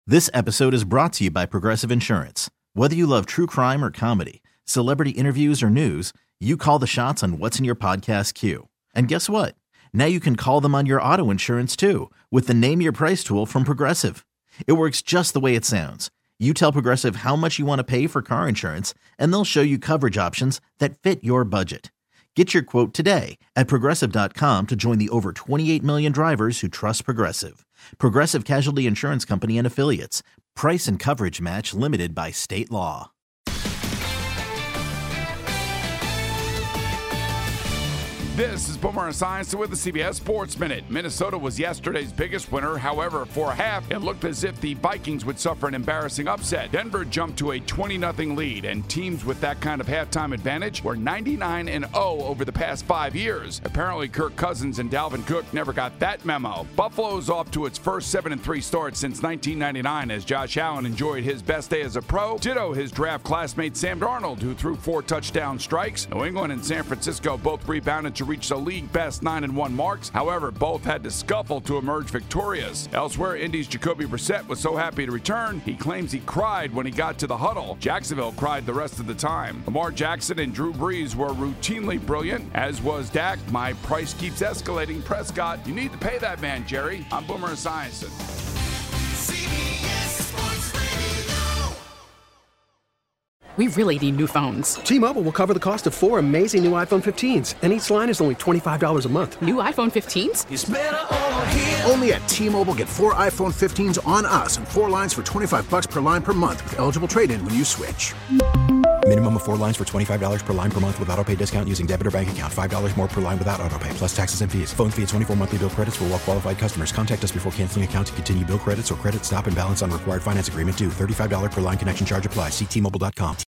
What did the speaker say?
This episode is brought to you by Progressive Insurance. Whether you love true crime or comedy, celebrity interviews or news, you call the shots on what's in your podcast queue. And guess what? Now you can call them on your auto insurance too with the Name Your Price tool from Progressive. It works just the way it sounds. You tell Progressive how much you want to pay for car insurance, and they'll show you coverage options that fit your budget. Get your quote today at Progressive.com to join the over 28 million drivers who trust Progressive. Progressive Casualty Insurance Company and Affiliates. Price and coverage match limited by state law. This is Boomer Esiason with the CBS Sports Minute. Minnesota was yesterday's biggest winner. However, for a half, it looked as if the Vikings would suffer an embarrassing upset. Denver jumped to a 20-0 lead, and teams with that kind of halftime advantage were 99-0 over the past 5 years. Apparently, Kirk Cousins and Dalvin Cook never got that memo. Buffalo's off to its first 7-3 start since 1999 as Josh Allen enjoyed his best day as a pro. Ditto his draft classmate Sam Darnold, who threw 4 touchdown strikes. New England and San Francisco both rebounded to reach the league-best 9-1 marks. However, both had to scuffle to emerge victorious. Elsewhere, Indy's Jacoby Brissett was so happy to return, he claims he cried when he got to the huddle. Jacksonville cried the rest of the time. Lamar Jackson and Drew Brees were routinely brilliant, as was Dak. My price keeps escalating. Prescott, you need to pay that man, Jerry. I'm Boomer Esiason. We really need new phones. T-Mobile will cover the cost of 4 amazing new iPhone 15s, and each line is only $25 a month. New iPhone 15s? It's better over here. Only at T-Mobile, get 4 iPhone 15s on us and 4 lines for $25 per line per month with eligible trade-in when you switch. Minimum of 4 lines for $25 per line per month with autopay discount using debit or bank account. $5 more per line without autopay, plus taxes and fees. Phone fee at 24 monthly bill credits for well-qualified customers. Contact us before canceling account to continue bill credits or credit stop and balance on required finance agreement due. $35 per line connection charge applies. See T-Mobile.com.